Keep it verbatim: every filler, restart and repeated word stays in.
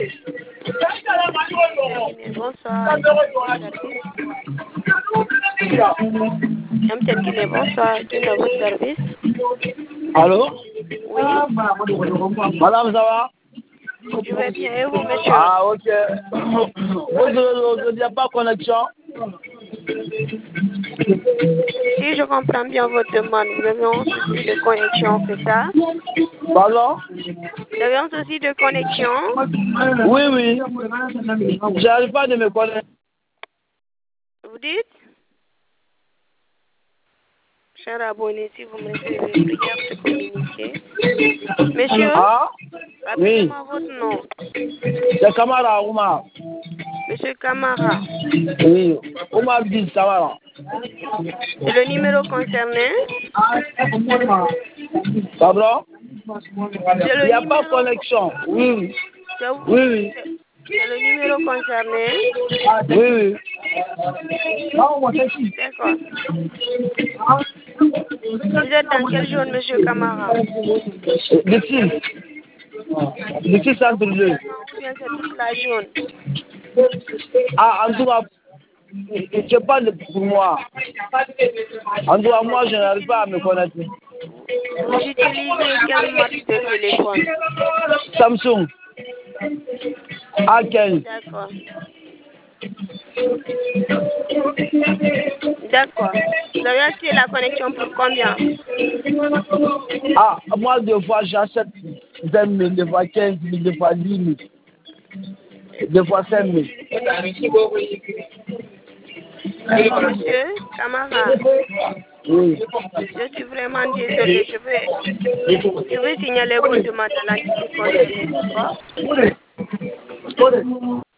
Bonsoir. M T N Guinée, bonsoir. Qui est votre service? Allô? Oui. Madame, ça va? Je vais bien. Et vous, monsieur? Ah, ok. Il n'y a pas de connexion. Si je comprends bien votre demande, vous avez un souci de connexion, c'est ça? Pardon? Vous avez un souci de connexion? Oui, oui. J'arrive pas de me connecter. Vous dites? Cher abonné, si vous me recevez, prière de communiquer. Monsieur? Ah? Oui. Rappelez-moi votre nom. C'est Kamara Oumar. Monsieur Kamara. Oui. Oumar dit Kamara. C'est le numéro concerné? Pardon? C'est Il le n'y a pas de numéro... connexion. Oui. C'est Oui, oui. c'est le numéro concerné? Oui, oui. D'accord. Vous êtes dans quelle zone, monsieur Kamara? D'ici. D'ici centre deux. Ou bien c'est toute la zone? Ah, en tout cas, je parle pour moi. En tout cas, moi, je n'arrive pas à me connaître. Vous utilisez quelle marque de téléphone? Samsung. A quinze. D'accord. D'accord. Vous avez acheté la connexion pour combien? Ah, moi, deux fois, j'achète vingt mille, deux fois quinze mille, deux fois dix mille, deux fois cinq mille. D'accord, monsieur Kamara. Oui. Je suis vraiment désolée. Je vais, je vais signaler votre demande à l'entité concernée, d'accord?